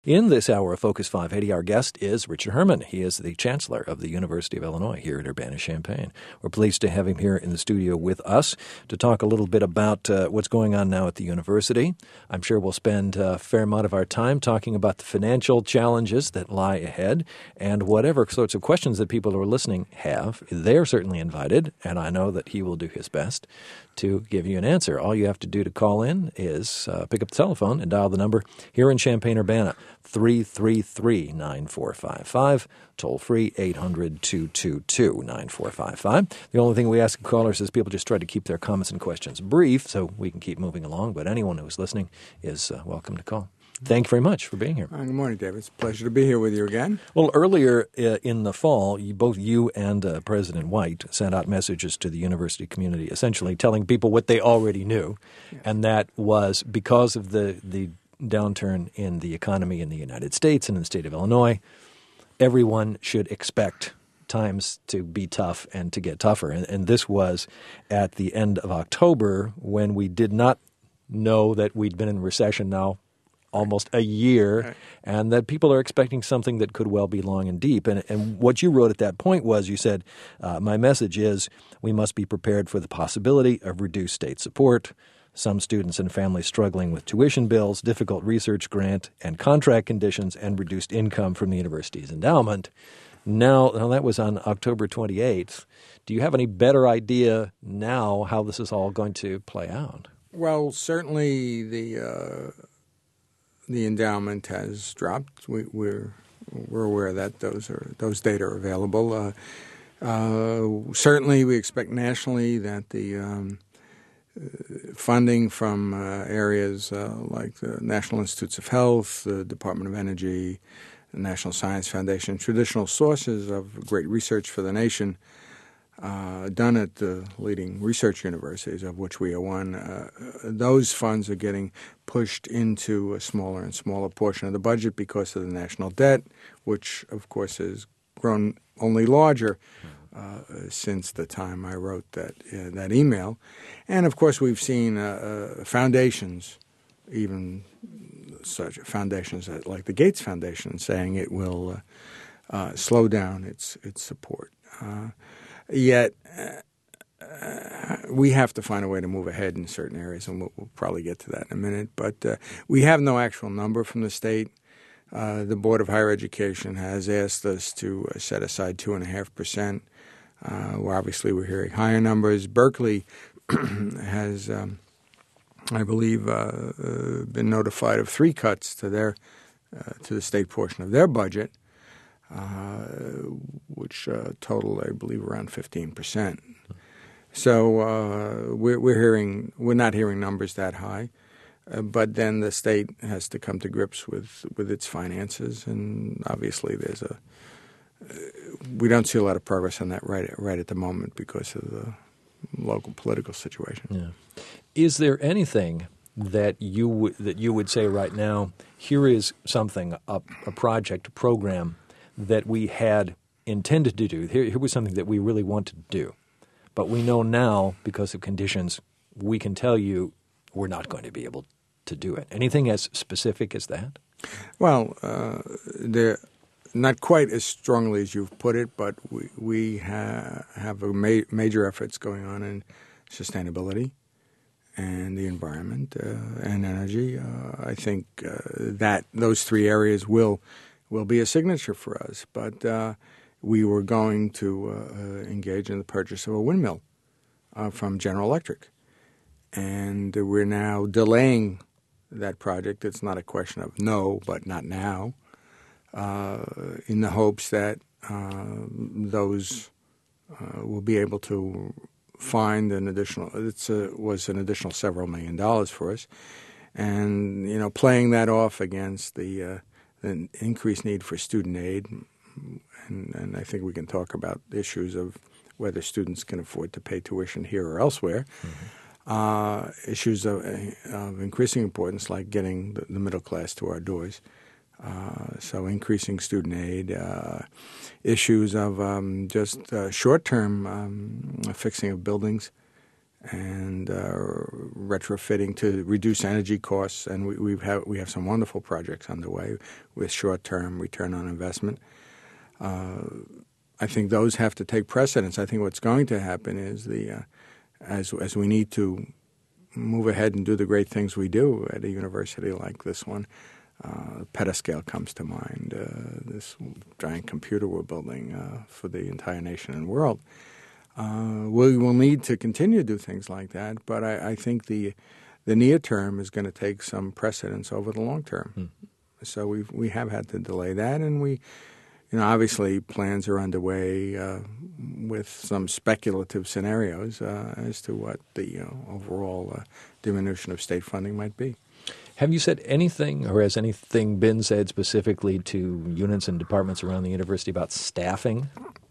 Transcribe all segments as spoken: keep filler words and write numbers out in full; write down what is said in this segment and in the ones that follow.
In this hour of Focus five eighty, our guest is Richard Herman. He is the Chancellor of the University of Illinois here at Urbana-Champaign. We're pleased to have him here in the studio with us to talk a little bit about uh, what's going on now at the university. I'm sure we'll spend a fair amount of our time talking about the financial challenges that lie ahead and whatever sorts of questions that people who are listening have. They're certainly invited, and I know that he will do his best to give you an answer. All you have to do to call in is uh, pick up the telephone and dial the number here in Champaign-Urbana, three three three, nine four five five, toll free eight hundred, two two two, nine four five five. The only thing we ask of callers is people just try to keep their comments and questions brief so we can keep moving along, but anyone who's listening is uh, welcome to call. Thank you very much for being here. Uh, good morning, David. It's a pleasure to be here with you again. Well, earlier uh, in the fall, you, both you and uh, President White sent out messages to the university community, essentially telling people what they already knew, yes. And that was because of the, the downturn in the economy in the United States and in the state of Illinois, everyone should expect times to be tough and to get tougher. And, and this was at the end of October when we did not know that we'd been in recession now almost a year, right. And that people are expecting something that could well be long and deep. And, and what you wrote at that point was, you said, uh, my message is we must be prepared for the possibility of reduced state support, some students and families struggling with tuition bills, difficult research grant and contract conditions, and reduced income from the university's endowment. Now, now that was on October twenty-eighth. Do you have any better idea now how this is all going to play out? Well, certainly the uh, the endowment has dropped. We, we're we're aware that those are those data are available. Uh, uh, certainly, we expect nationally that the um, funding from uh, areas uh, like the National Institutes of Health, the Department of Energy, the National Science Foundation, traditional sources of great research for the nation, uh, done at the leading research universities, of which we are one, uh, those funds are getting pushed into a smaller and smaller portion of the budget because of the national debt, which, of course, has grown only larger uh, since the time I wrote that uh, that email. And, of course, we've seen uh, uh, foundations, even such foundations like the Gates Foundation, saying it will uh, uh, slow down its its support. Uh, yet uh, we have to find a way to move ahead in certain areas, and we'll, we'll probably get to that in a minute. But uh, we have no actual number from the state. Uh, the Board of Higher Education has asked us to uh, set aside two and a half percent. Uh, well, obviously, we're hearing higher numbers. Berkeley has, um, I believe, uh, uh, been notified of three cuts to their uh, to the state portion of their budget, uh, which uh, total, I believe, around fifteen percent. So uh, we're, we're hearing we're not hearing numbers that high, uh, but then the state has to come to grips with, with its finances, and obviously there's a uh, we don't see a lot of progress on that right right at the moment because of the local political situation. Yeah. Is there anything that you would that you would say right now, here is something, a, a project, a program that we had intended to do. Here, here was something that we really wanted to do. But we know now, because of conditions, we can tell you we're not going to be able to do it. Anything as specific as that? Well, uh, there not quite as strongly as you've put it, but we, we ha- have a ma- major efforts going on in sustainability and the environment uh, and energy. Uh, I think uh, that those three areas will will be a signature for us. But uh, we were going to uh, engage in the purchase of a windmill uh, from General Electric, and we're now delaying that project. It's not a question of no, but not now. Uh, in the hopes that uh, those uh, will be able to find an additional, it was an additional several million dollars for us. And, you know, playing that off against the, uh, the increased need for student aid, and, and I think we can talk about issues of whether students can afford to pay tuition here or elsewhere, mm-hmm. uh, issues of, of increasing importance like getting the, the middle class to our doors. Uh, so increasing student aid, uh, issues of um, just uh, short-term um, fixing of buildings and uh, retrofitting to reduce energy costs. And we we've have, we have some wonderful projects underway with short-term return on investment. Uh, I think those have to take precedence. I think what's going to happen is the uh, as as we need to move ahead and do the great things we do at a university like this one. Uh, Petascale comes to mind, uh, this giant computer we're building uh, for the entire nation and world. Uh, we will need to continue to do things like that, but I, I think the the near term is going to take some precedence over the long term. Mm. So we we have had to delay that, and we, you know, obviously plans are underway uh, with some speculative scenarios uh, as to what the uh, overall uh, diminution of state funding might be. Have you said anything, or has anything been said specifically to units and departments around the university about staffing?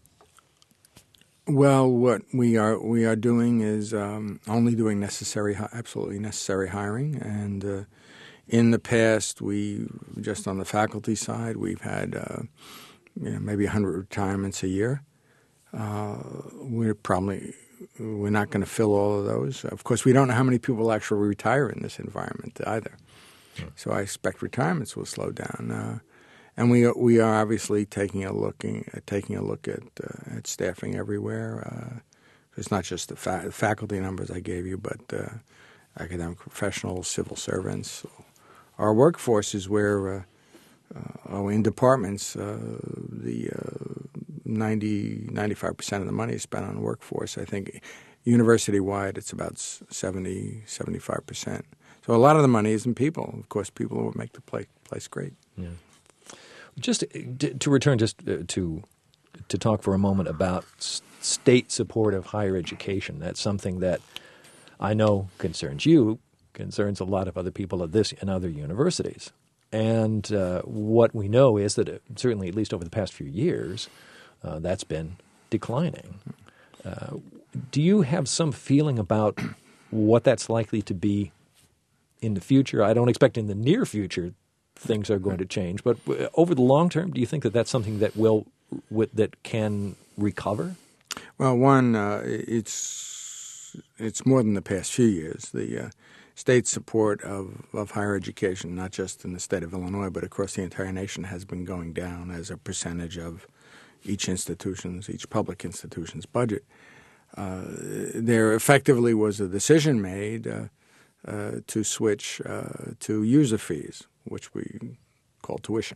Well, what we are we are doing is um, only doing necessary, absolutely necessary hiring. And uh, in the past, we just on the faculty side, we've had uh, you know, maybe one hundred retirements a year. Uh, we're probably we're not going to fill all of those. Of course, we don't know how many people actually retire in this environment either. So I expect retirements will slow down, uh, and we we are obviously taking a looking uh, taking a look at uh, at staffing everywhere. Uh, it's not just the fa- faculty numbers I gave you, but uh, academic professionals, civil servants. Our workforce is where uh, uh, oh, in departments uh, the uh, ninety, ninety-five percent of the money is spent on workforce. I think university-wide it's about seventy, seventy-five percent. So a lot of the money is in people. Of course, people will make the place, place great. Yeah. Just to return just to to talk for a moment about state support of higher education. That's something that I know concerns you, concerns a lot of other people at this and other universities. And uh, what we know is that it, certainly at least over the past few years, uh, that's been declining. Uh, do you have some feeling about what that's likely to be in the future? I don't expect in the near future things are going to change, but over the long term, do you think that that's something that will that can recover? Well, one, uh, it's it's more than the past few years. The uh, state support of, of higher education, not just in the state of Illinois, but across the entire nation, has been going down as a percentage of each institution's, each public institution's budget. Uh, there effectively was a decision made uh, Uh, to switch uh, to user fees, which we call tuition,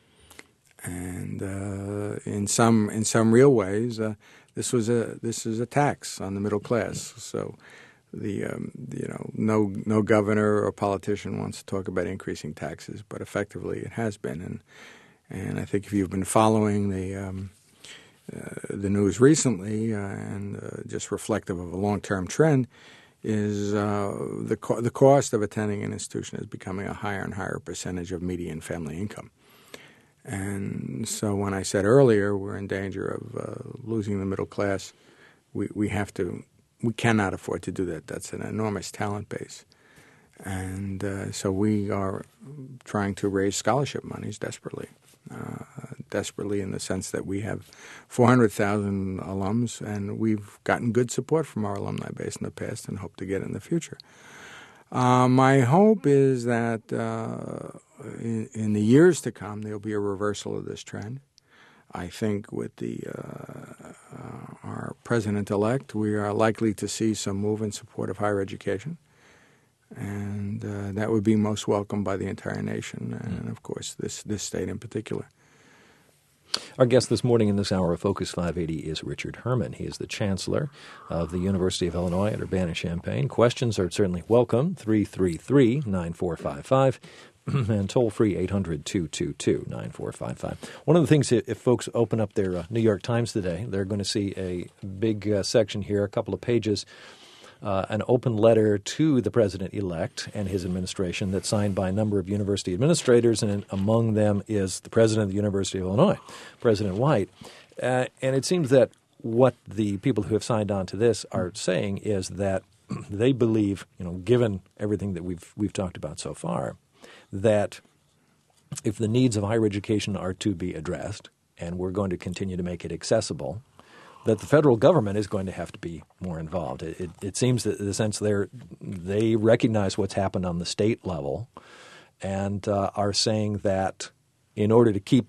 and uh, in some in some real ways, uh, this was a this is a tax on the middle class. So, the um, you know no no governor or politician wants to talk about increasing taxes, but effectively it has been, and and I think if you've been following the um, uh, the news recently uh, and uh, just reflective of a long term trend, is uh, the co- the cost of attending an institution is becoming a higher and higher percentage of median family income. And so when I said earlier we're in danger of uh, losing the middle class, we, we have to we cannot afford to do that. That's an enormous talent base. And uh, so we are trying to raise scholarship monies desperately. Uh, desperately in the sense that we have four hundred thousand alums, and we've gotten good support from our alumni base in the past and hope to get in the future. Uh, my hope is that uh, in, in the years to come, there will be a reversal of this trend. I think with the uh, uh, our president-elect, we are likely to see some move in support of higher education. And uh, that would be most welcomed by the entire nation and, of course, this, this state in particular. Our guest this morning in this hour of Focus five eighty is Richard Herman. He is the Chancellor of the University of Illinois at Urbana-Champaign. Questions are certainly welcome, three three three, nine four five five, and toll-free eight hundred, two two two, nine four five five. One of the things, if folks open up their uh, New York Times today, they're going to see a big uh, section here, a couple of pages, Uh, an open letter to the president-elect and his administration that's signed by a number of university administrators, and among them is the president of the University of Illinois, President White. Uh, and it seems that what the people who have signed on to this are saying is that they believe, you know, given everything that we've we've talked about so far, that if the needs of higher education are to be addressed, and we're going to continue to make it accessible, that the federal government is going to have to be more involved. It, it, it seems that in the sense they they recognize what's happened on the state level and uh, are saying that in order to keep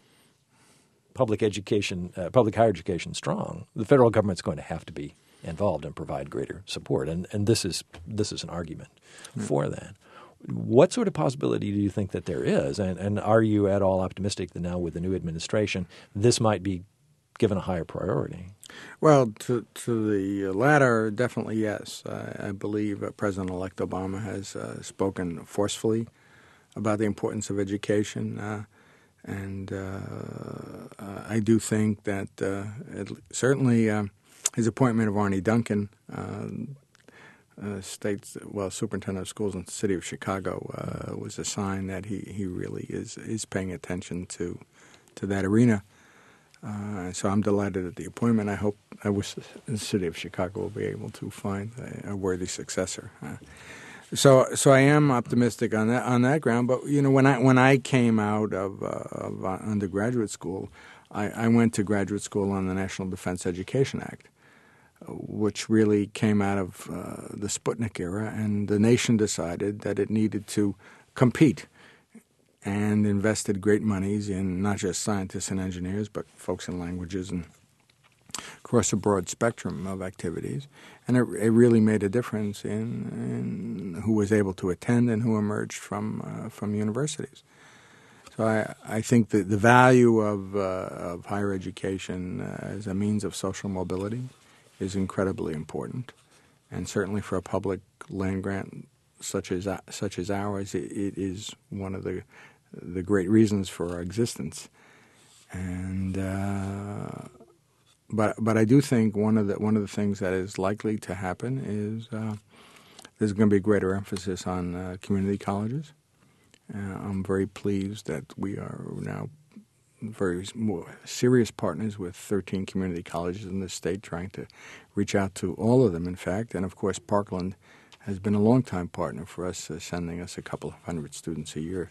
public education, uh, public higher education strong, the federal government's going to have to be involved and provide greater support. And and this is this is an argument mm. for that. What sort of possibility do you think that there is? And, and are you at all optimistic that now with the new administration, this might be given a higher priority? Well, to, to the latter, definitely yes. I, I believe uh, President-elect Obama has uh, spoken forcefully about the importance of education. Uh, and uh, uh, I do think that uh, it, certainly uh, his appointment of Arne Duncan, uh, uh, state, well, superintendent of schools in the city of Chicago, uh, was a sign that he, he really is, is paying attention to, to that arena. Uh, so I'm delighted at the appointment. I hope I wish the city of Chicago will be able to find a, a worthy successor. Uh, so so I am optimistic on that on that ground. But you know, when I when I came out of, uh, of uh, undergraduate school, I, I went to graduate school on the National Defense Education Act, which really came out of uh, the Sputnik era, and the nation decided that it needed to compete and invested great monies in not just scientists and engineers, but folks in languages and across a broad spectrum of activities. And it, it really made a difference in, in who was able to attend and who emerged from uh, from universities. So I, I think that the value of, uh, of higher education uh, as a means of social mobility is incredibly important. And certainly for a public land grant such as such as ours, it, it is one of the the great reasons for our existence. And uh, but but I do think one of the one of the things that is likely to happen is uh, there's going to be a greater emphasis on uh, community colleges. Uh, I'm very pleased that we are now very more serious partners with thirteen community colleges in this state, trying to reach out to all of them, in fact. And, of course, Parkland has been a longtime partner for us, uh, sending us a couple of hundred students a year.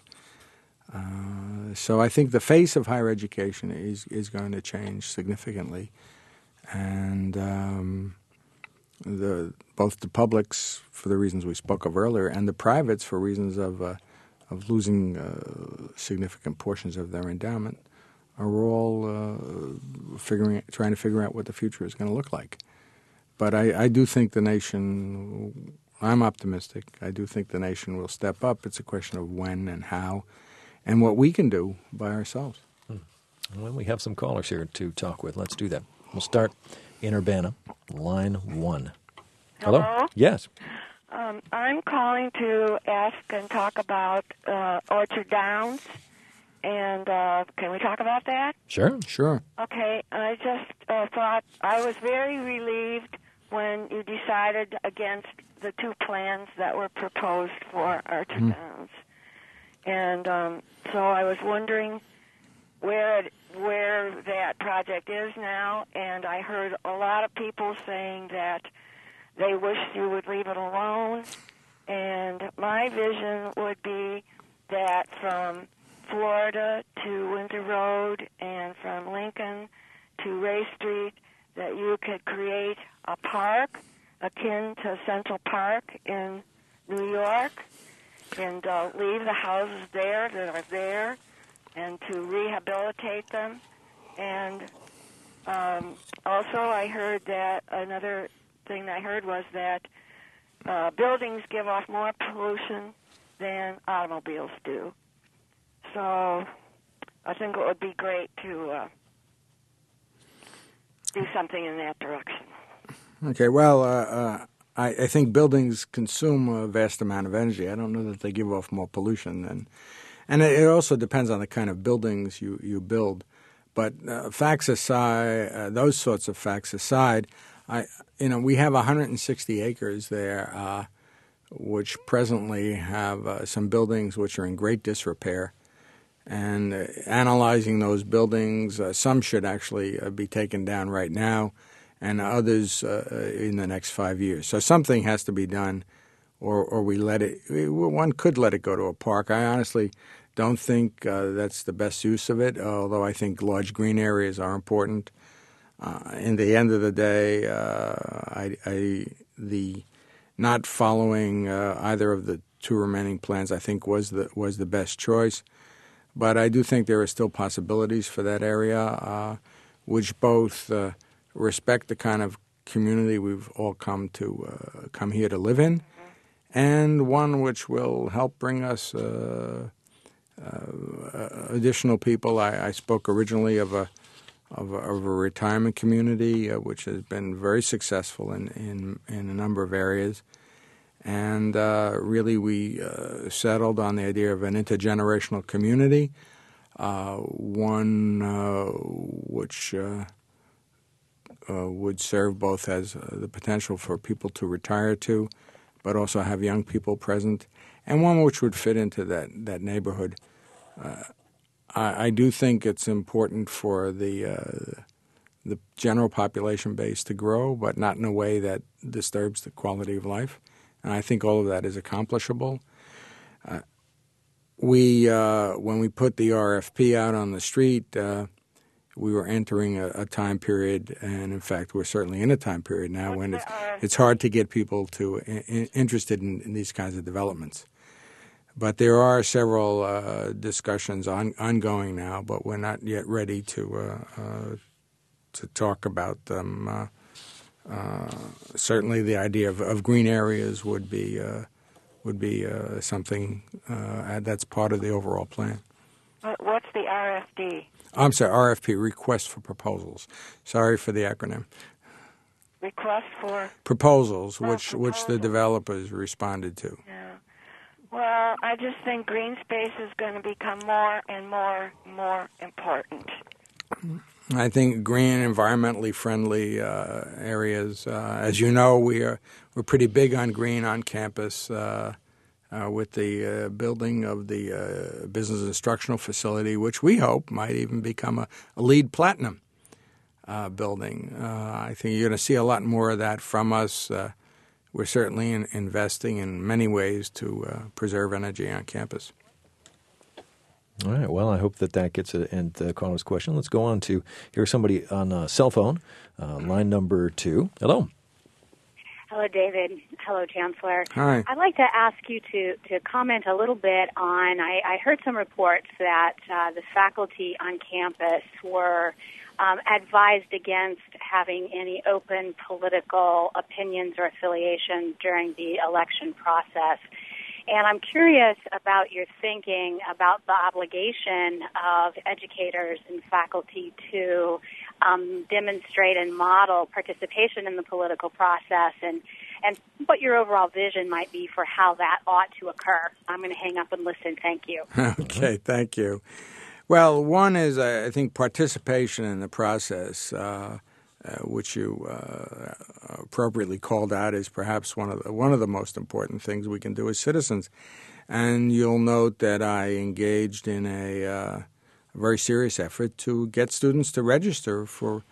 Uh, so I think the face of higher education is, is going to change significantly. And um, the both the publics, for the reasons we spoke of earlier, and the privates, for reasons of uh, of losing uh, significant portions of their endowment, are all uh, figuring, trying to figure out what the future is going to look like. But I, I do think the nation, I'm optimistic, I do think the nation will step up. It's a question of when and how and what we can do by ourselves. Hmm. Well, we have some callers here to talk with. Let's do that. We'll start in Urbana, line one. Hello? Hello? Yes. Um, I'm calling to ask and talk about uh, Orchard Downs. And uh, can we talk about that? Sure. Sure. Okay. I just uh, thought I was very relieved when you decided against the two plans that were proposed for Orchard mm. Downs. And um, so I was wondering where it, where that project is now, and I heard a lot of people saying that they wish you would leave it alone. And my vision would be that from Florida to Windsor Road and from Lincoln to Ray Street, that you could create a park akin to Central Park in New York, and uh, leave the houses there that are there, and to rehabilitate them. And um, also I heard that another thing I heard was that uh, buildings give off more pollution than automobiles do. So I think it would be great to uh, do something in that direction. Okay, well, uh, uh, I, I think buildings consume a vast amount of energy. I don't know that they give off more pollution. Than, and it, it also depends on the kind of buildings you, you build. But uh, facts aside, uh, those sorts of facts aside, I, you know, we have one hundred sixty acres there, uh, which presently have uh, some buildings which are in great disrepair. And uh, analyzing those buildings, uh, some should actually uh, be taken down right now, and others uh, in the next five years. So something has to be done, or, or we let it. One could let it go to a park. I honestly don't think uh, that's the best use of it, although I think large green areas are important. Uh, in the end of the day, uh, I, I, the not following uh, either of the two remaining plans, I think, was the was the best choice. But I do think there are still possibilities for that area, uh, which both uh, respect the kind of community we've all come to uh, come here to live in, and one which will help bring us uh, uh, additional people. I, I spoke originally of a of a, of a retirement community, uh, which has been very successful in, in, in a number of areas. And uh, really we uh, settled on the idea of an intergenerational community, uh, one uh, which uh, uh, would serve both as uh, the potential for people to retire to, but also have young people present, and one which would fit into that, that neighborhood. Uh, I, I do think it's important for the uh, the general population base to grow, but not in a way that disturbs the quality of life. And I think all of that is accomplishable. Uh, we, uh, when we put the R F P out on the street, uh, we were entering a, a time period, and in fact, we're certainly in a time period now What's when it's, R F P? it's hard to get people to in, interested in, in these kinds of developments. But there are several uh, discussions on, ongoing now, but we're not yet ready to uh, uh, to talk about them. Uh, Uh, certainly, the idea of, of green areas would be uh, would be uh, something uh, that's part of the overall plan. What's the R F D? I'm sorry, R F P, Request for Proposals. Sorry for the acronym. Request for proposals, oh, which proposals. which the developers responded to. Yeah. Well, I just think green space is going to become more and more more important. I think green, environmentally friendly uh, areas. Uh, as you know, we are we're pretty big on green on campus uh, uh, with the uh, building of the uh, business instructional facility, which we hope might even become a, a LEED Platinum uh, building. Uh, I think you're going to see a lot more of that from us. Uh, we're certainly in, investing in many ways to uh, preserve energy on campus. All right. Well, I hope that that gets an end to Carla's question. Let's go on to hear somebody on a cell phone, uh, line number two. Hello. Hello, David. Hello, Chancellor. Hi. I'd like to ask you to, to comment a little bit on, I, I heard some reports that uh, the faculty on campus were um, advised against having any open political opinions or affiliations during the election process. And I'm curious about your thinking about the obligation of educators and faculty to um, demonstrate and model participation in the political process, and, and what your overall vision might be for how that ought to occur. I'm going to hang up and listen. Thank you. Okay, thank you. Well, one is, I think, participation in the process, uh, uh, which you uh, appropriately called out, is perhaps one of the, one of the most important things we can do as citizens. And you'll note that I engaged in a uh, very serious effort to get students to register for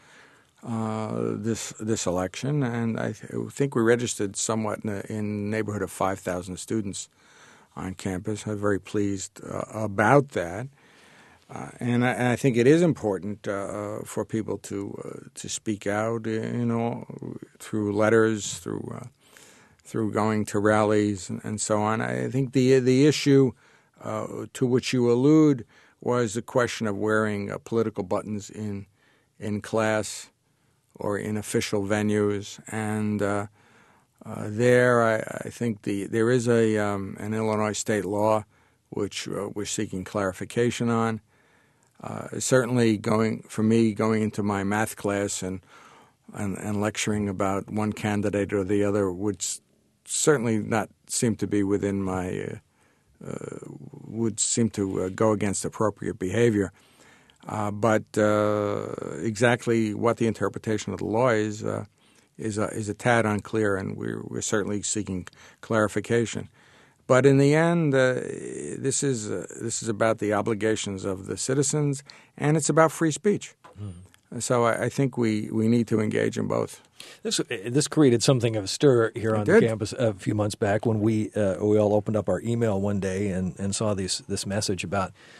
uh, this this election, and I th- think we registered somewhat in, a, in the neighborhood of five thousand students on campus. I'm very pleased uh, about that. Uh, and, I, and I think it is important uh, for people to uh, to speak out, you know, through letters, through uh, through going to rallies and, and so on. I think the the issue uh, to which you allude was the question of wearing uh, political buttons in in class or in official venues, and uh, uh, there I, I think the there is a um, an Illinois state law which uh, we're seeking clarification on. Uh, certainly, going for me, going into my math class and, and and lecturing about one candidate or the other would s- certainly not seem to be within my uh, uh, would seem to uh, go against appropriate behavior. Uh, but uh, exactly what the interpretation of the law is uh, is a, is a tad unclear, and we're we're certainly seeking clarification. But in the end, uh, this is uh, this is about the obligations of the citizens, and it's about free speech. Mm. So I, I think we, we need to engage in both. This this created something of a stir here on it the did. campus a few months back when we uh, we all opened up our email one day and, and saw this this message about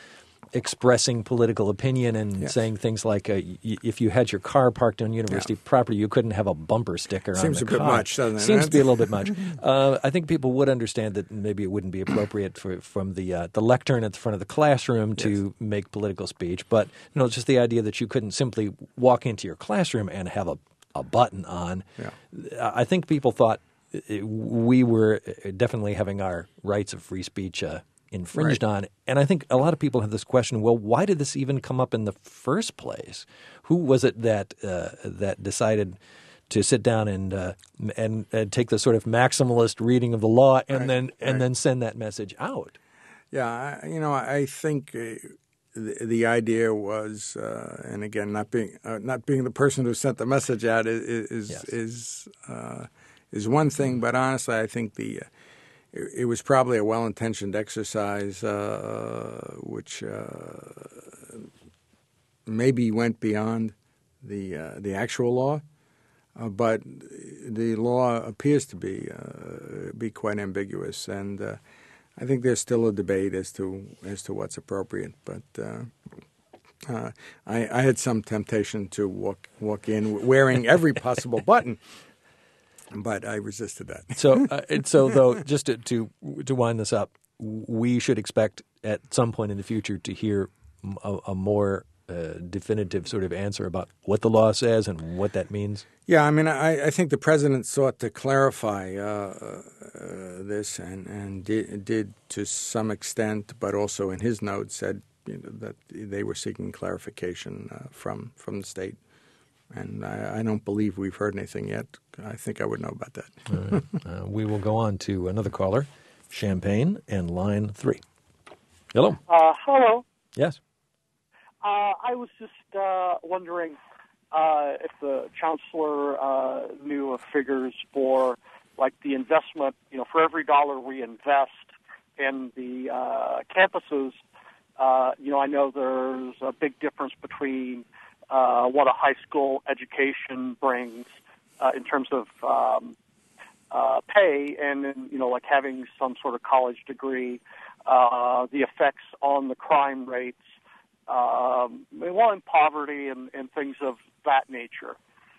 expressing political opinion and Yes. saying things like, uh, y- if you had your car parked on university Yeah. property, you couldn't have a bumper sticker on Seems the a bit car. much, doesn't it? Seems to be a little bit much. Uh, I think people would understand that maybe it wouldn't be appropriate for, from the uh, the lectern at the front of the classroom to Yes. make political speech. But you know, just the idea that you couldn't simply walk into your classroom and have a, a button on. Yeah. I think people thought uh, we were definitely having our rights of free speech uh, infringed Right. on. And I think a lot of people have this question, well, why did this even come up in the first place? Who was it that uh, that decided to sit down and, uh, and and take the sort of maximalist reading of the law and Right, then and right. then send that message out? Yeah, I, you know, I think uh, the, the idea was, uh, and again, not being uh, not being the person who sent the message out is is Yes. is, uh, is one thing, but honestly, I think the uh, it, it was probably a well-intentioned exercise, uh, which uh, maybe went beyond the uh, the actual law. Uh, but the law appears to be uh, be quite ambiguous, and uh, I think there's still a debate as to as to what's appropriate. But uh, uh, I, I had some temptation to walk walk in wearing every possible button, but I resisted that. So, uh, and so though, just to, to to wind this up, we should expect at some point in the future to hear a, a more uh, definitive sort of answer about what the law says and what that means. Yeah, I mean, I, I think the president sought to clarify uh, uh, this, and and did, did to some extent, but also in his notes said you know, that they were seeking clarification uh, from from the state, and I, I don't believe we've heard anything yet. I think I would know about that. All right. Uh, we will go on to another caller, Champaign, and line three. Hello. Uh, hello. Yes. Uh, I was just uh, wondering uh, if the chancellor uh, knew of figures for, like, the investment. You know, for every dollar we invest in the uh, campuses, uh, you know, I know there's a big difference between uh, what a high school education brings uh, in terms of um, uh, pay, and then, you know, like having some sort of college degree, uh, the effects on the crime rates. Um, well, in poverty and, and things of that nature.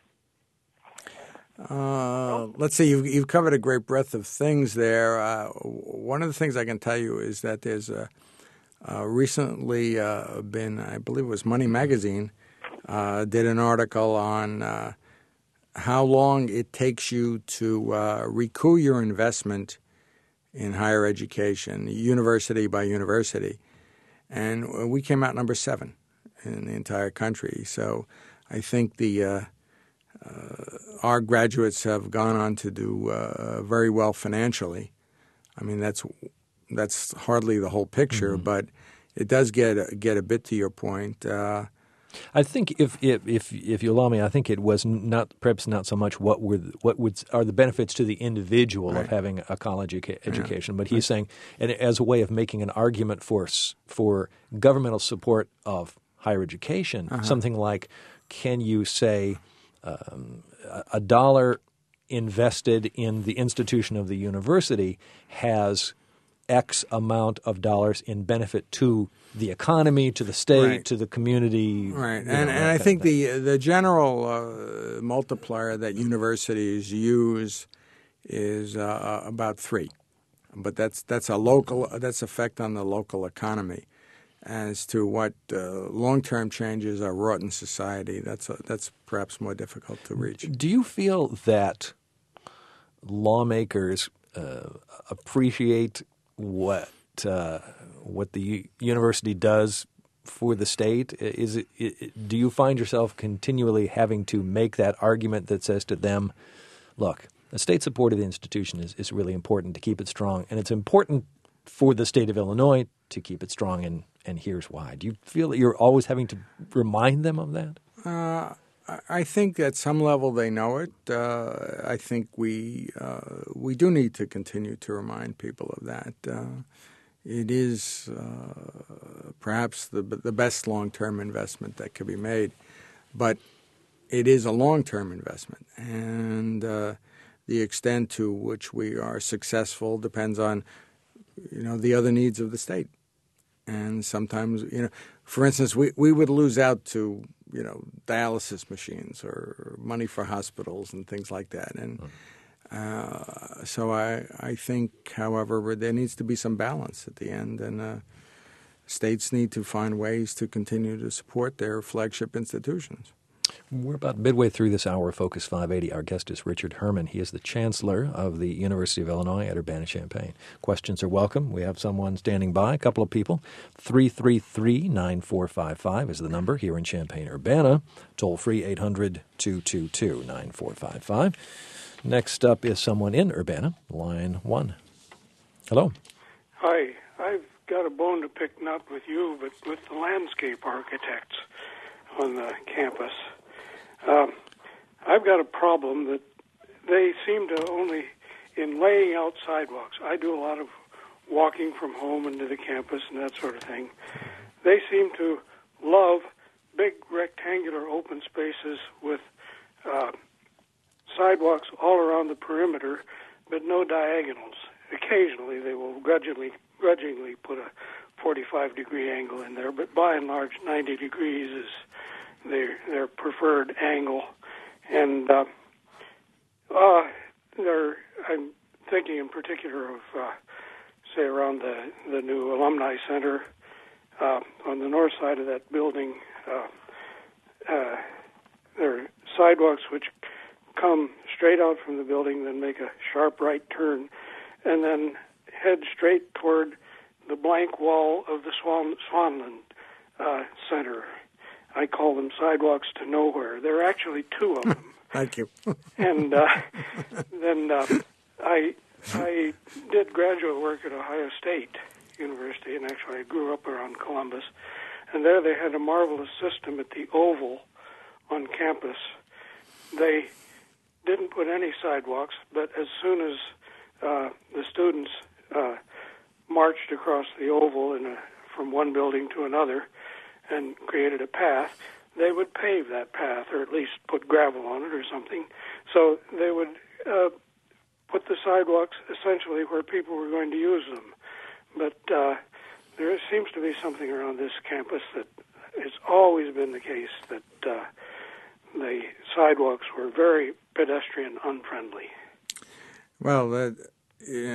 Uh, let's see, you've, you've covered a great breadth of things there. Uh, one of the things I can tell you is that there's a, uh, recently uh, been, I believe it was Money Magazine, uh, did an article on uh, how long it takes you to uh, recoup your investment in higher education, university by university. And we came out number seven in the entire country. So I think the uh, uh, our graduates have gone on to do uh, very well financially. I mean, that's that's hardly the whole picture, mm-hmm. but it does get get a bit to your point. Uh, I think if, if if if you allow me, I think it was not perhaps not so much what were the, what would are the benefits to the individual right. of having a college eca- education, yeah. but he's right. saying, and as a way of making an argument for for governmental support of higher education, uh-huh. something like, can you say um, a dollar invested in the institution of the university has X amount of dollars in benefit to the economy, to the state, right. to the community. Right. You and know, and I think the the general uh, multiplier that universities use is uh, about three. But that's that's a local that's effect on the local economy. As to what uh, long-term changes are wrought in society, that's a, that's perhaps more difficult to reach. Do you feel that lawmakers uh, appreciate what uh, what the university does for the state? Is it, it? Do you find yourself continually having to make that argument that says to them, "Look, a state-supported institution is, is really important to keep it strong, and it's important for the state of Illinois to keep it strong, and, and here's why." Do you feel that you're always having to remind them of that? Uh, I think at some level they know it. Uh, I think we uh, we do need to continue to remind people of that. Uh, it is uh, perhaps the the best long-term investment that could be made, but it is a long-term investment, and uh, the extent to which we are successful depends on, you know, the other needs of the state. And sometimes, you know, for instance, we, we would lose out to, you know, dialysis machines or money for hospitals and things like that. And uh, so I, I think, however, there needs to be some balance at the end. And uh, states need to find ways to continue to support their flagship institutions. We're about midway through this hour of Focus five eighty. Our guest is Richard Herman. He is the Chancellor of the University of Illinois at Urbana-Champaign. Questions are welcome. We have someone standing by, a couple of people. three three three, nine four five five is the number here in Champaign-Urbana. Toll-free eight hundred, two two two, nine four five five. Next up is someone in Urbana, line one. Hello. Hi. I've got a bone to pick, not with you, but with the landscape architects on the campus. Um, I've got a problem that they seem to only, in laying out sidewalks, I do a lot of walking from home into the campus and that sort of thing. They seem to love big rectangular open spaces with uh, sidewalks all around the perimeter, but no diagonals. Occasionally they will grudgingly, grudgingly put a forty-five degree angle in there, but by and large ninety degrees is their their preferred angle. And uh, uh, they're, I'm thinking in particular of, uh, say, around the, the new Alumni Center uh, on the north side of that building. Uh, uh, there are sidewalks which come straight out from the building, then make a sharp right turn, and then head straight toward the blank wall of the Swan, Swanland uh, Center. I call them sidewalks to nowhere. There are actually two of them. Thank you. and uh, then uh, I I did graduate work at Ohio State University, and actually I grew up around Columbus. And there they had a marvelous system at the Oval on campus. They didn't put any sidewalks, but as soon as uh, the students uh, marched across the Oval in a, from one building to another and created a path, they would pave that path, or at least put gravel on it or something. So they would uh, put the sidewalks essentially where people were going to use them. But uh, there seems to be something around this campus that has always been the case, that uh, the sidewalks were very pedestrian unfriendly. Well, uh, yeah,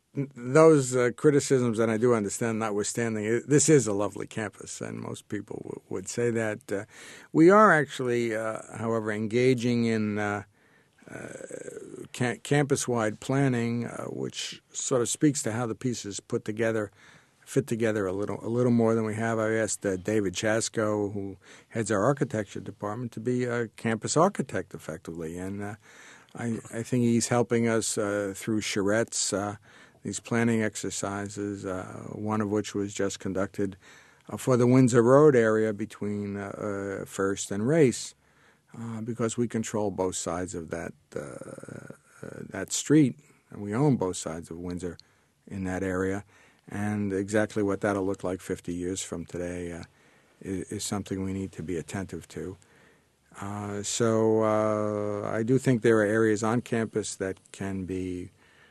those uh, criticisms, and I do understand, notwithstanding, this is a lovely campus, and most people w- would say that. Uh, we are actually, uh, however, engaging in uh, uh, ca- campus-wide planning, uh, which sort of speaks to how the pieces put together, fit together a little, a little more than we have. I asked uh, David Chasko, who heads our architecture department, to be a campus architect, effectively, and uh, I, I think he's helping us uh, through charrettes. Uh, These planning exercises, uh, one of which was just conducted uh, for the Windsor Road area between uh, uh, First and Race, uh, because we control both sides of that uh, uh, that street, and we own both sides of Windsor in that area. And exactly what that'll look like fifty years from today uh, is, is something we need to be attentive to. Uh, so uh, I do think there are areas on campus that can be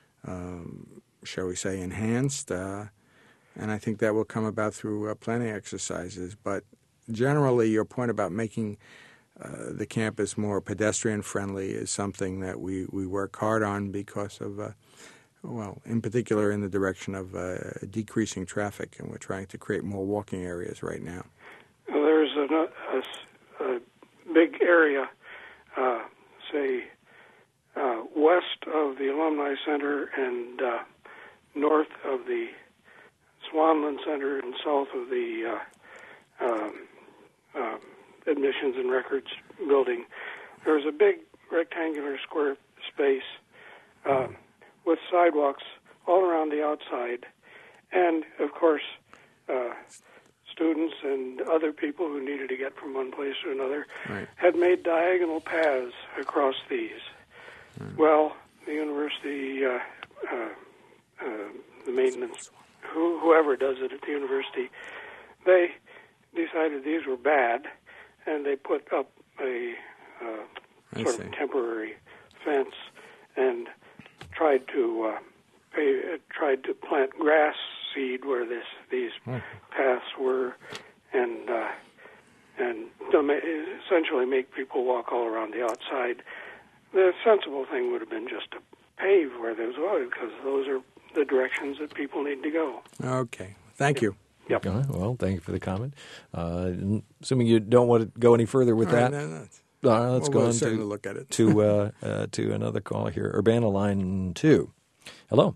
um, shall we say, enhanced, uh, and I think that will come about through uh, planning exercises. But generally, your point about making uh, the campus more pedestrian-friendly is something that we, we work hard on because of, uh, well, in particular in the direction of uh, decreasing traffic, and we're trying to create more walking areas right now. Well, there's a, a, a big area, uh, say, uh, west of the Alumni Center and uh, north of the Swanland Center and south of the uh, um, uh, Admissions and Records building. There's a big rectangular square space uh, with sidewalks all around the outside. And, of course, uh, students and other people who needed to get from one place to another right. had made diagonal paths across these. Mm. Well, the university... Uh, uh, Uh, the maintenance, who, whoever does it at the university, they decided these were bad, and they put up a uh, sort of temporary fence and tried to uh, pay, uh, tried to plant grass seed where this these paths were, and uh, and essentially make people walk all around the outside. The sensible thing would have been just to pave where there's oil, because those are the directions that people need to go. Okay. Thank you. Yep. All right, well, thank you for the comment. Uh, assuming you don't want to go any further with All right, that, no, no. all right, let's Well, go we'll on certainly to look at it. to uh, uh, to another call here. Urbana line two. Hello.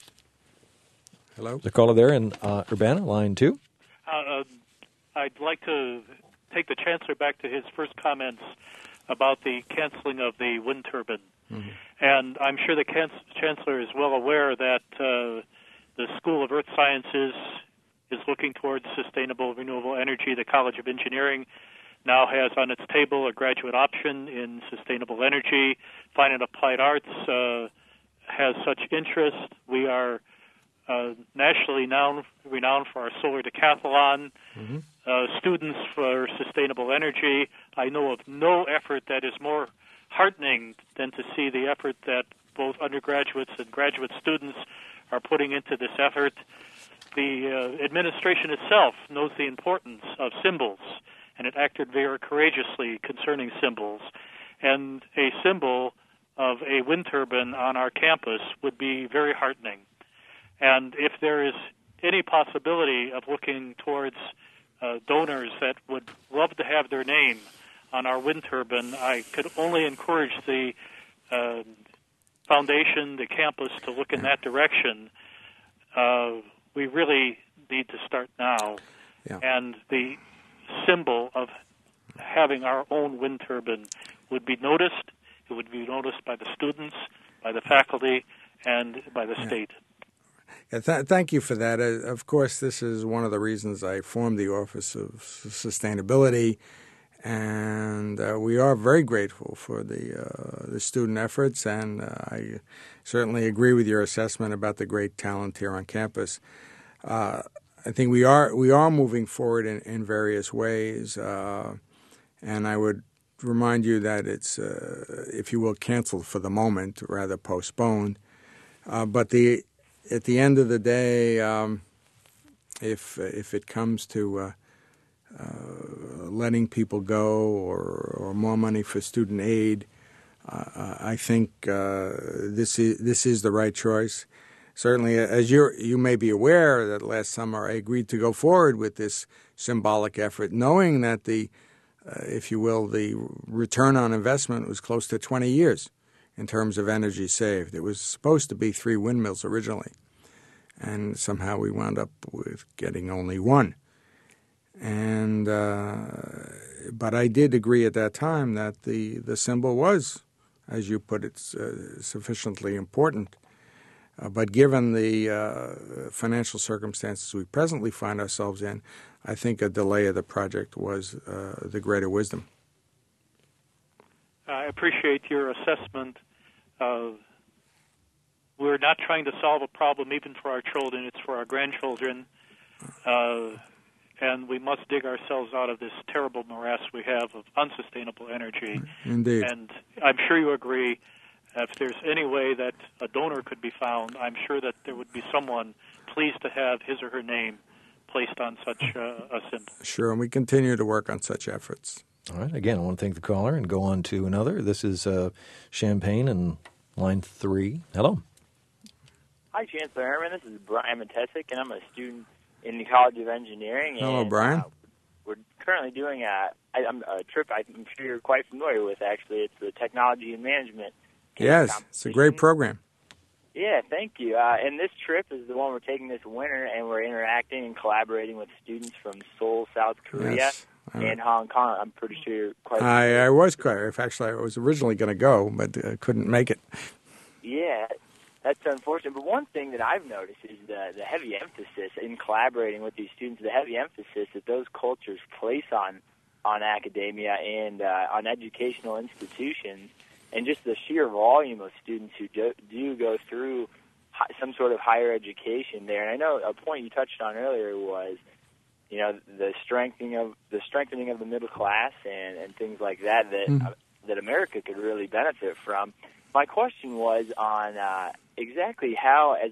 Hello. The caller there in uh, Urbana line two. Uh, I'd like to take the Chancellor back to his first comments about the canceling of the wind turbine. Mm-hmm. And I'm sure the can- Chancellor is well aware that uh, the School of Earth Sciences is looking towards sustainable renewable energy. The College of Engineering now has on its table a graduate option in sustainable energy. Fine and Applied Arts uh, has such interest. We are uh, nationally known, renowned for our solar decathlon. Mm-hmm. Uh, students for sustainable energy. I know of no effort that is more heartening than to see the effort that both undergraduates and graduate students are putting into this effort. The uh, administration itself knows the importance of symbols, and it acted very courageously concerning symbols. And a symbol of a wind turbine on our campus would be very heartening. And if there is any possibility of looking towards uh, donors that would love to have their name on our wind turbine, I could only encourage the uh, foundation, the campus, to look in that direction. Uh, we really need to start now. Yeah. And the symbol of having our own wind turbine would be noticed. It would be noticed by the students, by the faculty, and by the yeah. state. Yeah, th- thank you for that. Uh, of course, this is one of the reasons I formed the Office of Sustainability, and uh, we are very grateful for the uh, the student efforts, and uh, I certainly agree with your assessment about the great talent here on campus. Uh, I think we are we are moving forward in, in various ways, uh, and I would remind you that it's, uh, if you will, canceled for the moment, rather postponed. Uh, but the at the end of the day, um, if if it comes to uh, uh, letting people go or, or more money for student aid, uh, I think uh, this is this is the right choice. Certainly, as you you may be aware, that last summer I agreed to go forward with this symbolic effort, knowing that the, uh, if you will, the return on investment was close to twenty years. In terms of energy saved. It was supposed to be three windmills originally, and somehow we wound up with getting only one. And uh, but I did agree at that time that the, the symbol was, as you put it, uh, sufficiently important. Uh, but given the uh, financial circumstances we presently find ourselves in, I think a delay of the project was uh, the greater wisdom. I appreciate your assessment. Uh, we're not trying to solve a problem even for our children, it's for our grandchildren. Uh, and we must dig ourselves out of this terrible morass we have of unsustainable energy. Indeed. And I'm sure you agree, if there's any way that a donor could be found, I'm sure that there would be someone pleased to have his or her name placed on such uh, a symbol. Sure, and we continue to work on such efforts. All right. Again, I want to thank the caller and go on to another. This is uh, Champaign and line three. Hello. Hi, Chancellor Herman. This is Brian Matesic, and I'm a student in the College of Engineering. Hello, and, Brian. Uh, we're currently doing a, a trip I'm sure you're quite familiar with, actually. It's the Technology and Management. Yes, it's a great program. Yeah, thank you. Uh, and this trip is the one we're taking this winter, and we're interacting and collaborating with students from Seoul, South Korea. Yes. And Hong Kong. I'm pretty sure you're quite. I, I was quite. Actually, I was originally going to go, but uh, couldn't make it. Yeah, that's unfortunate. But one thing that I've noticed is the the heavy emphasis in collaborating with these students. The heavy emphasis that those cultures place on on academia and uh, on educational institutions, and just the sheer volume of students who do, do go through hi, some sort of higher education there. And I know a point you touched on earlier was, you know, the strengthening of the strengthening of the middle class and, and things like that that mm. uh, that America could really benefit from. My question was on uh, exactly how, as we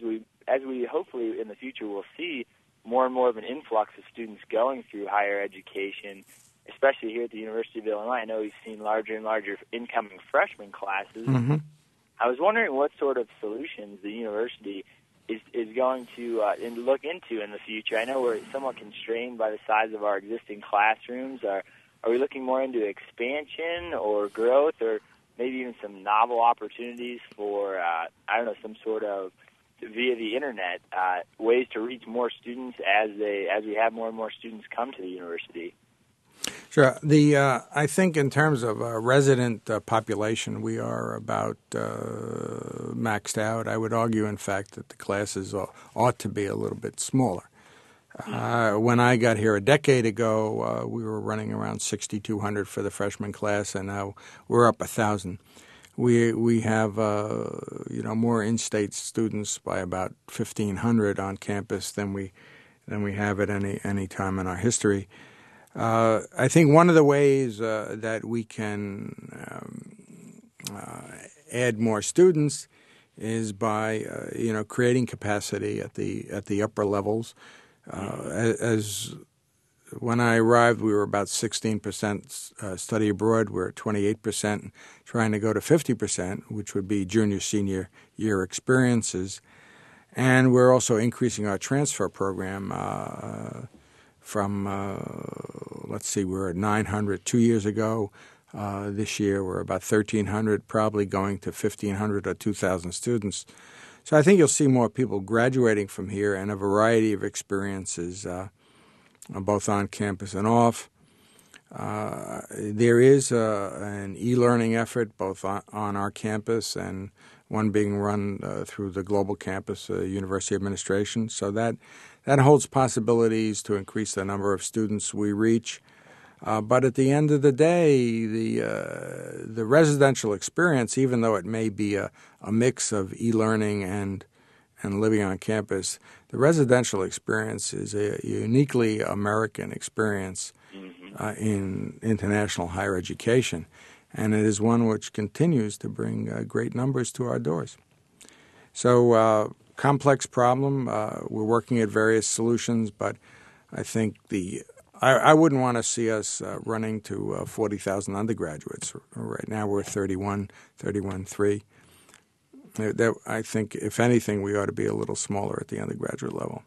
as we hopefully in the future will see more and more of an influx of students going through higher education, especially here at the University of Illinois. I know we've seen larger and larger incoming freshman classes. Mm-hmm. I was wondering what sort of solutions the university is is going to uh, look into in the future. I know we're somewhat constrained by the size of our existing classrooms. Are are we looking more into expansion or growth, or maybe even some novel opportunities for uh, I don't know some sort of via the internet uh, ways to reach more students as they as we have more and more students come to the university? Sure. The uh, I think in terms of uh, resident uh, population, we are about uh, maxed out. I would argue, in fact, that the classes ought, ought to be a little bit smaller. Uh, when I got here a decade ago, uh, we were running around sixty-two hundred for the freshman class, and now we're up one thousand. We we have uh, you know more in-state students by about fifteen hundred on campus than we than we have at any any time in our history. Uh, I think one of the ways uh, that we can um, uh, add more students is by uh, you know creating capacity at the at the upper levels. Uh, as, as when I arrived, we were about sixteen percent uh, study abroad. We're at twenty-eight percent, trying to go to fifty percent, which would be junior senior year experiences. And we're also increasing our transfer program. Uh, From, uh, let's see, we were at nine hundred two years ago. Uh, this year we're about thirteen hundred, probably going to fifteen hundred or two thousand students. So I think you'll see more people graduating from here and a variety of experiences, uh, both on campus and off. Uh, there is uh, an e-learning effort both on, on our campus and one being run uh, through the global campus, uh, University Administration. So that that holds possibilities to increase the number of students we reach. Uh, but at the end of the day, the uh, the residential experience, even though it may be a, a mix of e-learning and and living on campus, the residential experience is a uniquely American experience uh, in international higher education. And it is one which continues to bring uh, great numbers to our doors. So, uh, complex problem. Uh, we're working at various solutions, but I think the I, I wouldn't want to see us uh, running to uh, forty thousand undergraduates. Right now we're thirty-one, thirty-one, three. I think, if anything, we ought to be a little smaller at the undergraduate level.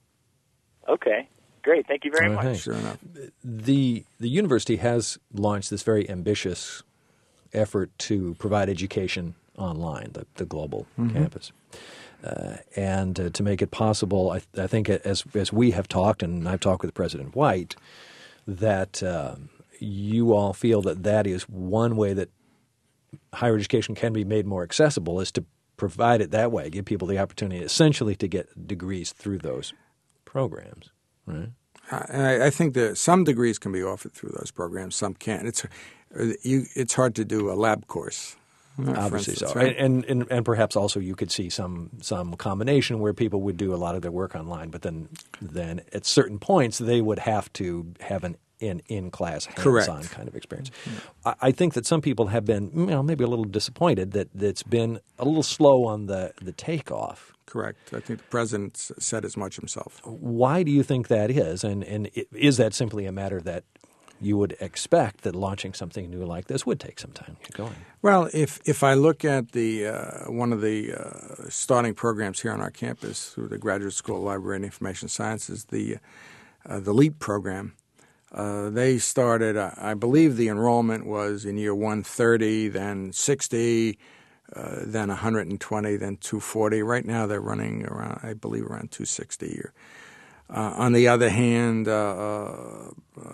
Okay. Great. Thank you very okay. much. Sure enough. The, the university has launched this very ambitious effort to provide education online, the, the global mm-hmm. campus. Uh, and uh, to make it possible, I, I think as as we have talked, and I've talked with President White, that uh, you all feel that that is one way that higher education can be made more accessible, is to provide it that way, give people the opportunity essentially to get degrees through those programs, right? I, I think that some degrees can be offered through those programs, some can't. It's you, it's hard to do a lab course. Obviously instance, so. Right? And, and and perhaps also you could see some some combination where people would do a lot of their work online, but then then at certain points they would have to have an in in-class hands-on kind of experience. Mm-hmm. I, I think that some people have been, you know, maybe a little disappointed that it's been a little slow on the, the takeoff. Correct. I think the president said as much himself. Why do you think that is? And, and is that simply a matter that you would expect that launching something new like this would take some time to get going? Well, if if I look at the uh, one of the uh, starting programs here on our campus through the Graduate School of Library and Information Sciences, the uh, the LEAP program, uh, they started, uh, I believe the enrollment was in year one thirty, then sixty, uh, then one hundred twenty, then two forty. Right now they're running around, I believe, around two sixty a year. Uh, on the other hand, uh, uh,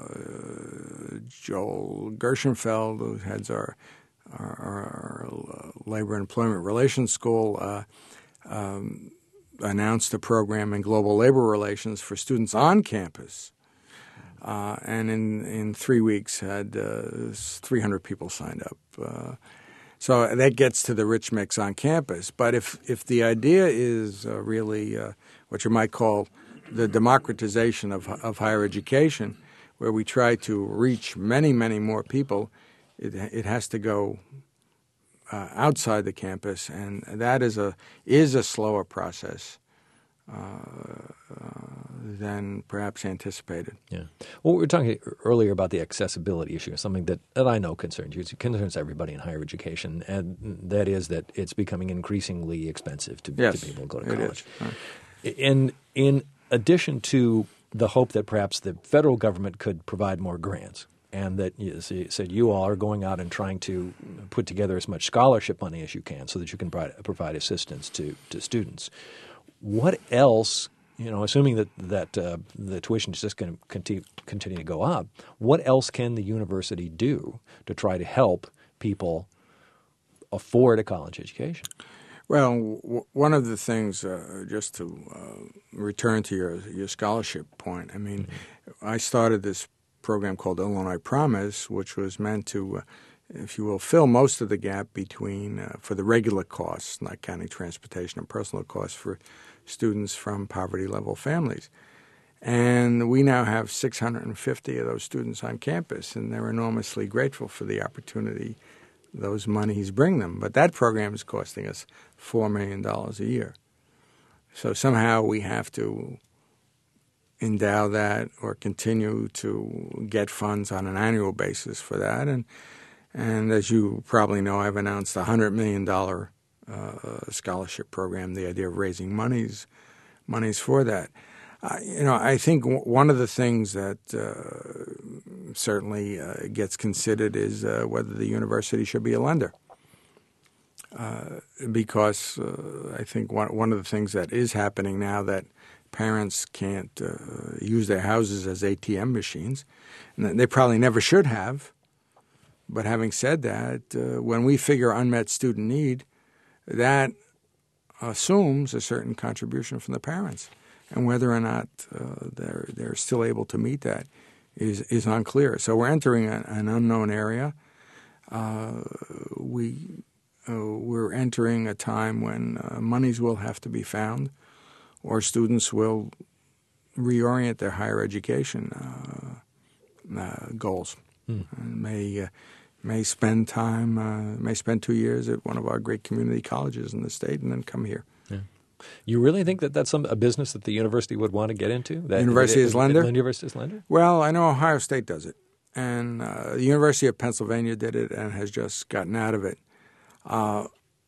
uh, Joel Gershenfeld, who heads our, our, our Labor and Employment Relations School, uh, um, announced a program in global labor relations for students on campus. Uh, and in, in three weeks had uh, three hundred people signed up. Uh, so that gets to the rich mix on campus. But if, if the idea is uh, really uh, what you might call the democratization of of higher education, where we try to reach many, many more people, it it has to go uh, outside the campus, and that is a is a slower process uh, uh, than perhaps anticipated. Yeah. Well, we were talking earlier about the accessibility issue, something that, that I know concerns you. It concerns everybody in higher education, and that is that it's becoming increasingly expensive to, yes, to be able to go to it college. Is. Right. In, in addition to the hope that perhaps the federal government could provide more grants, and that you said you all are going out and trying to put together as much scholarship money as you can so that you can provide, provide assistance to, to students. What else, you know, assuming that, that uh, the tuition is just going to continue, continue to go up, what else can the university do to try to help people afford a college education? Well, w- one of the things, uh, just to uh, return to your, your scholarship point, I mean, mm-hmm. I started this program called Illinois Promise, which was meant to, uh, if you will, fill most of the gap between, uh, for the regular costs, not counting transportation and personal costs for students from poverty-level families. And we now have six hundred fifty of those students on campus, and they're enormously grateful for the opportunity those monies bring them. But that program is costing us four million dollars a year. So somehow we have to endow that or continue to get funds on an annual basis for that. And and as you probably know, I've announced a one hundred million dollars uh, scholarship program, the idea of raising monies, monies for that. Uh, you know, I think w- one of the things that uh, certainly uh, gets considered is uh, whether the university should be a lender. Uh, because uh, I think one, one of the things that is happening now that parents can't uh, use their houses as A T M machines, and they probably never should have. But having said that, uh, when we figure unmet student need, that assumes a certain contribution from the parents. And whether or not uh, they're they're still able to meet that is is unclear. So we're entering a, an unknown area. Uh, we uh, we're entering a time when uh, monies will have to be found, or students will reorient their higher education uh, uh, goals. Hmm. And may uh, may spend time uh, may spend two years at one of our great community colleges in the state, and then come here. Yeah. You really think that that's some, a business that the university would want to get into? That university as lender? The university as lender? Well, I know Ohio State does it. And uh, the University of Pennsylvania did it and has just gotten out of it. Uh,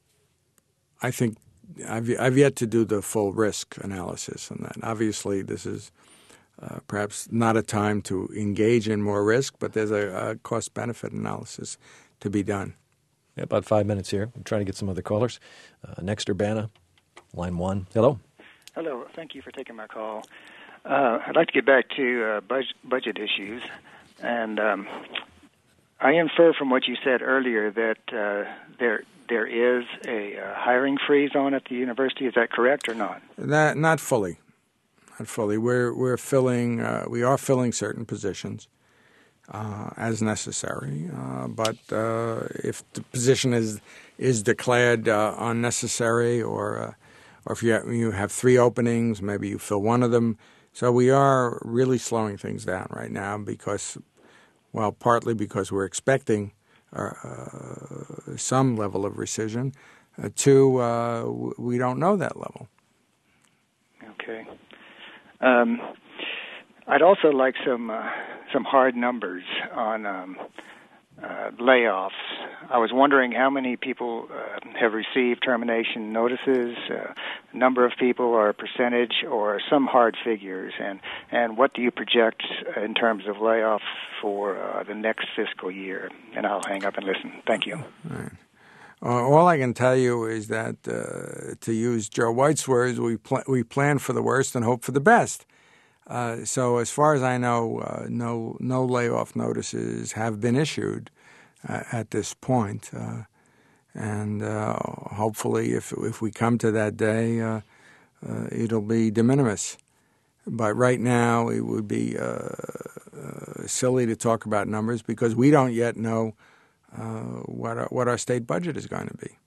I think I've, I've yet to do the full risk analysis on that. Obviously, this is uh, perhaps not a time to engage in more risk, but there's a, a cost-benefit analysis to be done. Yeah, about five minutes here. I'm trying to get some other callers. Uh, next, Urbana. Line one. Hello. Hello. Thank you for taking my call. Uh, I'd like to get back to uh, budget, budget issues. And um, I infer from what you said earlier that uh, there there is a uh, hiring freeze on at the university. Is that correct or not? That, not fully. Not fully. We're, we're filling, uh, we are filling certain positions uh, as necessary. Uh, but uh, if the position is, is declared uh, unnecessary or uh, Or if you have, you have three openings, maybe you fill one of them. So we are really slowing things down right now because, well, partly because we're expecting uh, uh, some level of rescission. Uh, two, uh, we don't know that level. Okay. Um, I'd also like some uh, some hard numbers on um, uh, layoffs. I was wondering how many people uh, have received termination notices, uh, number of people or a percentage or some hard figures, and, and what do you project in terms of layoff for uh, the next fiscal year? And I'll hang up and listen. Thank you. All right. Uh, all I can tell you is that, uh, to use Joe White's words, we, pl- we plan for the worst and hope for the best. Uh, so as far as I know, uh, no no layoff notices have been issued uh, at this point. Uh, and uh, hopefully if if we come to that day, uh, uh, it'll be de minimis. But right now it would be uh, uh, silly to talk about numbers because we don't yet know uh, what, our, what our state budget is going to be.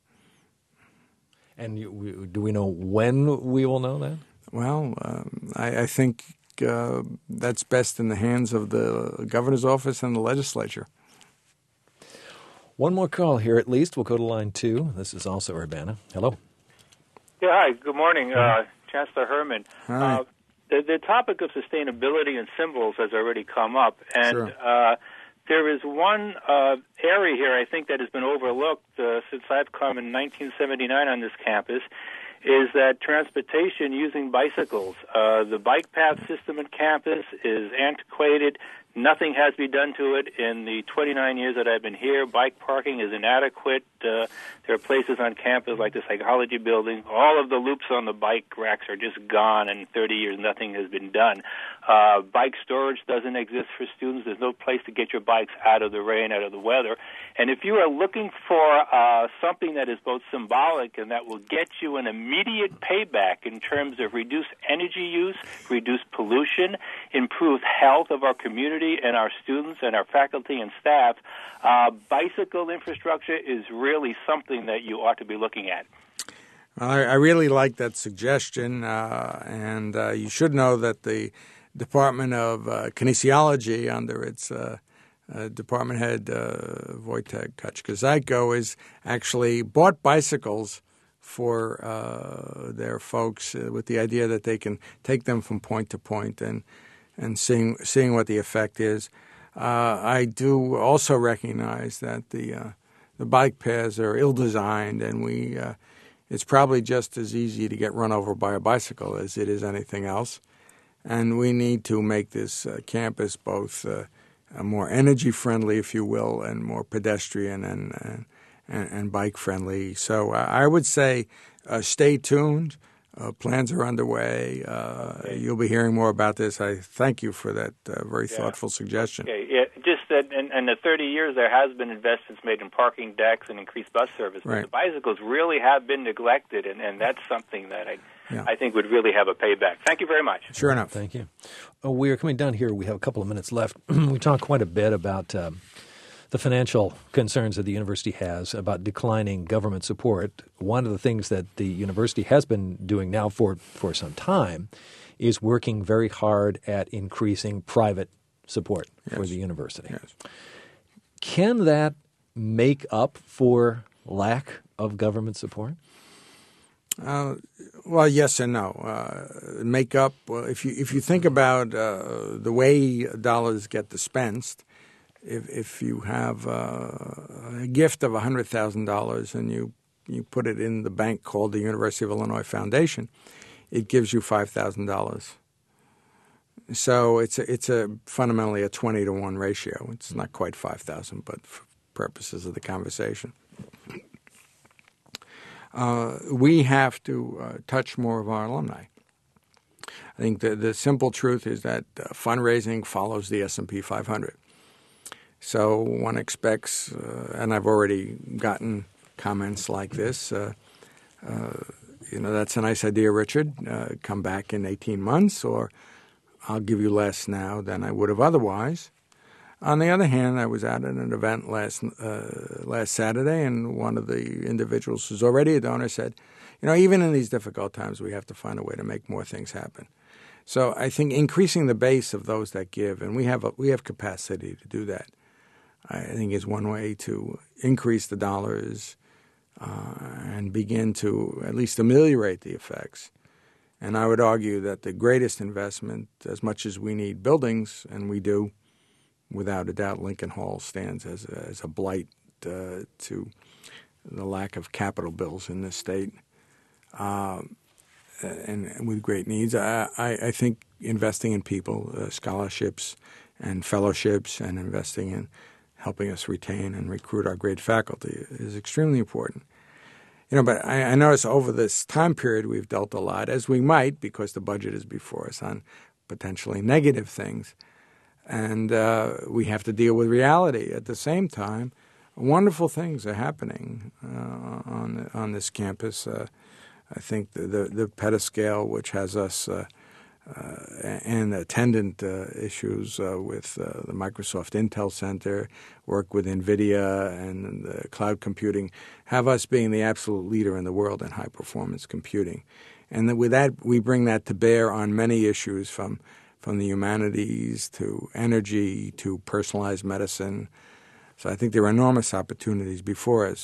And you, we, do we know when we will know that? Well, um, I, I think uh, that's best in the hands of the governor's office and the legislature. One more call here at least. We'll go to line two. This is also Urbana. Hello. Yeah, hi. Good morning. Uh, Chancellor Herman. Hi. Uh, the, the topic of sustainability and symbols has already come up, and Sure. uh, there is one uh, area here I think that has been overlooked uh, since I've come in nineteen seventy-nine on this campus, is that transportation using bicycles. Uh, the bike path system at campus is antiquated. Nothing has been done to it in the twenty-nine years that I've been here. Bike parking is inadequate. Uh, there are places on campus like the psychology building. All of the loops on the bike racks are just gone, and in thirty years nothing has been done. Uh, bike storage doesn't exist for students. There's no place to get your bikes out of the rain, out of the weather. And if you are looking for uh, something that is both symbolic and that will get you an immediate payback in terms of reduced energy use, reduced pollution, improved health of our community and our students and our faculty and staff, uh, bicycle infrastructure is really something that you ought to be looking at. I, I really like that suggestion, uh, and uh, you should know that the Department of uh, Kinesiology, under its uh, uh, department head, uh, Wojtek Kaczko, is actually bought bicycles for uh, their folks uh, with the idea that they can take them from point to point and and seeing seeing what the effect is. Uh, I do also recognize that the uh, the bike paths are ill-designed, and we uh, it's probably just as easy to get run over by a bicycle as it is anything else. And we need to make this uh, campus both uh, more energy-friendly, if you will, and more pedestrian and and, and bike-friendly. So uh, I would say uh, stay tuned. Uh, plans are underway. Uh, okay. You'll be hearing more about this. I thank you for that uh, very yeah. thoughtful suggestion. Okay. Yeah, just that in, in the thirty years, there has been investments made in parking decks and increased bus service. But right. the bicycles really have been neglected, and, and that's something that I, yeah. I think would really have a payback. Thank you very much. Sure enough. Thank you. Uh, we are coming down here. We have a couple of minutes left. We talked quite a bit about um, the financial concerns that the university has about declining government support. One of the things that the university has been doing now for, for some time is working very hard at increasing private support yes. for the university. Yes. Can that make up for lack of government support? Uh, well, yes and no. Uh, make up. Well, if you if you think about uh, the way dollars get dispensed, if if you have uh, a gift of a hundred thousand dollars and you you put it in the bank called the University of Illinois Foundation, it gives you five thousand dollars. So it's a, it's a fundamentally a twenty to one ratio. It's not quite five thousand, but for purposes of the conversation. Uh, we have to uh, touch more of our alumni. I think the, the simple truth is that uh, fundraising follows the S and P five hundred. So one expects, uh, and I've already gotten comments like this, uh, uh, you know, that's a nice idea, Richard. Uh, come back in eighteen months, or I'll give you less now than I would have otherwise. On the other hand, I was out at an event last uh, last Saturday, and one of the individuals who's already a donor said, you know, even in these difficult times, we have to find a way to make more things happen. So I think increasing the base of those that give, and we have a, we have capacity to do that, I think is one way to increase the dollars uh, and begin to at least ameliorate the effects. And I would argue that the greatest investment, as much as we need buildings, and we do, without a doubt, Lincoln Hall stands as a, as a blight uh, to the lack of capital bills in this state, uh, and, and with great needs. I, I, I think investing in people, uh, scholarships and fellowships, and investing in helping us retain and recruit our great faculty is extremely important. You know, but I, I notice over this time period we've dealt a lot, as we might, because the budget is before us, on potentially negative things. And uh, we have to deal with reality. At the same time, wonderful things are happening uh, on on this campus. Uh, I think the, the, the Petascale, which has us, uh, uh, and attendant uh, issues uh, with uh, the Microsoft Intel Center, work with NVIDIA and the cloud computing, have us being the absolute leader in the world in high-performance computing. And with that, we bring that to bear on many issues, from from the humanities to energy to personalized medicine. So I think there are enormous opportunities before us.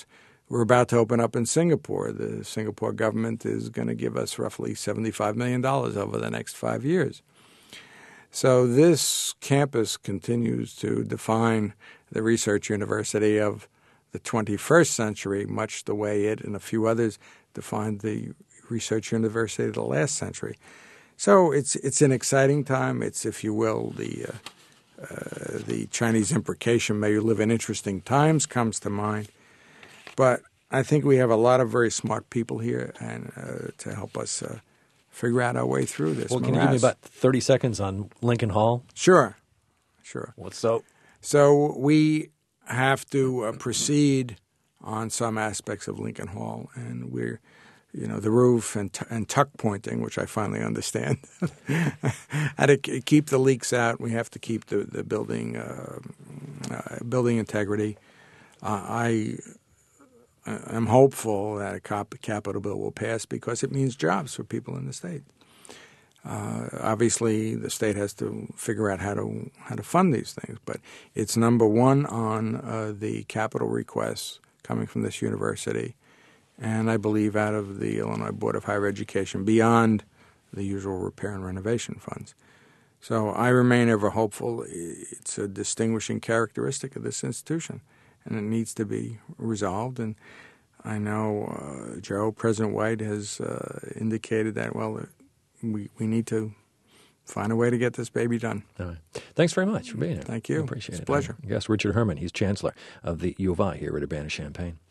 we're about to open up in Singapore. The Singapore government is going to give us roughly seventy-five million dollars over the next five years. So this campus continues to define the research university of the twenty-first century, much the way it and a few others defined the research university of the last century. So it's it's an exciting time. It's, if you will, the uh, uh, the Chinese imprecation, may you live in interesting times, comes to mind. But I think we have a lot of very smart people here and uh, to help us uh, figure out our way through this. Well, morass. can you give me about thirty seconds on Lincoln Hall? Sure, sure. What's so? So we have to uh, proceed on some aspects of Lincoln Hall, and we're, you know, the roof and, t- and tuck pointing, which I finally understand. How to k- keep the leaks out. We have to keep the the building uh, uh, building integrity. Uh, I. I'm hopeful that a capital bill will pass because it means jobs for people in the state. Uh, obviously, the state has to figure out how to how to fund these things, but it's number one on uh, the capital requests coming from this university, and I believe out of the Illinois Board of Higher Education beyond the usual repair and renovation funds. So I remain ever hopeful. It's a distinguishing characteristic of this institution, and it needs to be resolved. And I know uh, Joe, President White, has uh, indicated that, well, we, we need to find a way to get this baby done. All right. Thanks very much for being here. Thank you. I appreciate it's it. a pleasure. Yes, Richard Herman. He's Chancellor of the U of I here at Urbana-Champaign.